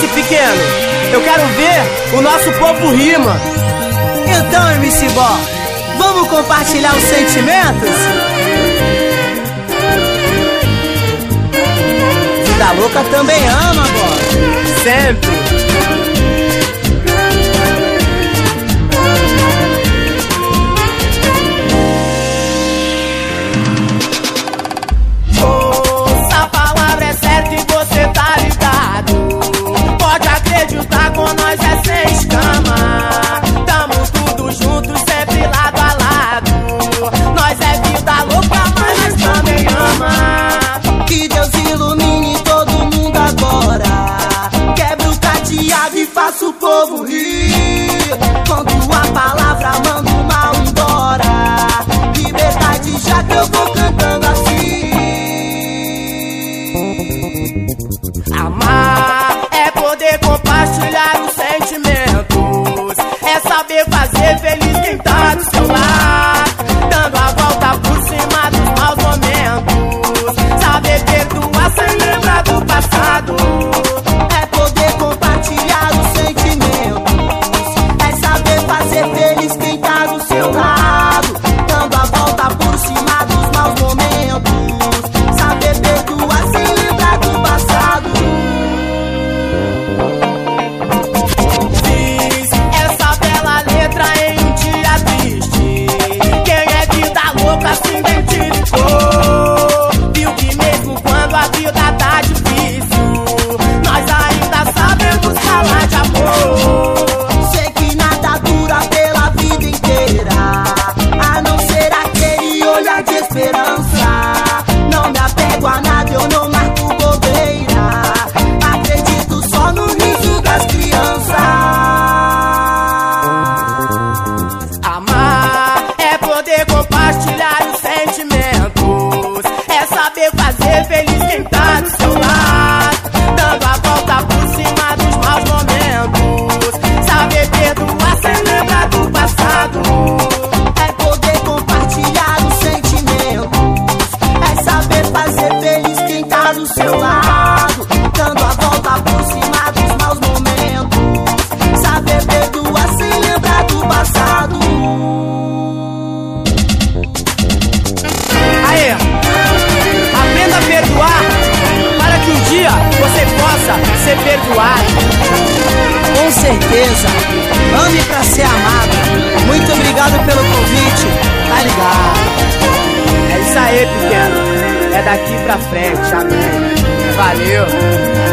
MC Pequeno, eu quero ver o nosso povo rima. Então, MC Bó, vamos compartilhar os sentimentos? Vida louca também ama, Bó. Sempre. Essa palavra é certa e você tá ligado. Pode acreditar, com nós é sem escama. Tamo tudo junto, sempre lado a lado. Nós é vida louca, mas nós também ama. Que Deus ilumine todo mundo agora. Quebra o cadeado e faça o povo rir. Quando a palavra manda o mal embora. Liberdade, já que eu vou cantando assim. Amar é poder compartilhar os sentimentos. É saber fazer feliz quem tá do seu lado. Dando a volta por cima dos maus momentos. Saber perdoar sem lembrar do passado. É poder compartilhar os sentimentos. É saber fazer feliz quem tá do seu lado. Dando a volta por cima dos maus momentos. Saber perdoar sem lembrar do passado. Fiz essa bela letra em um dia triste. Quem é vida louca se identificou. Viu que mesmo quando a vida tá difícil, nós ainda sabemos falar de amor. Sei que nada dura pela vida inteira, a não ser aquele olhar de esperança. Não me apego a nada, eu não marco bobeira. Acredito só no riso das crianças. Amar é poder compartilhar os sentimentos. É saber fazer feliz quem tá do seu lado. Dando a volta por cima dos maus momentos. Saber perdoar sem lembrar do passado. É poder compartilhar os sentimentos. É saber fazer feliz quem tá do seu lado. Dando a volta por cima dos maus momentos. Saber perdoar sem lembrar do passado. Aê, aprenda a perdoar para que um dia você possa ser perdoado. Com certeza, ame pra ser amado. Muito obrigado pelo convite, tá ligado? É isso aí, pequeno. É daqui pra frente, amém. Valeu.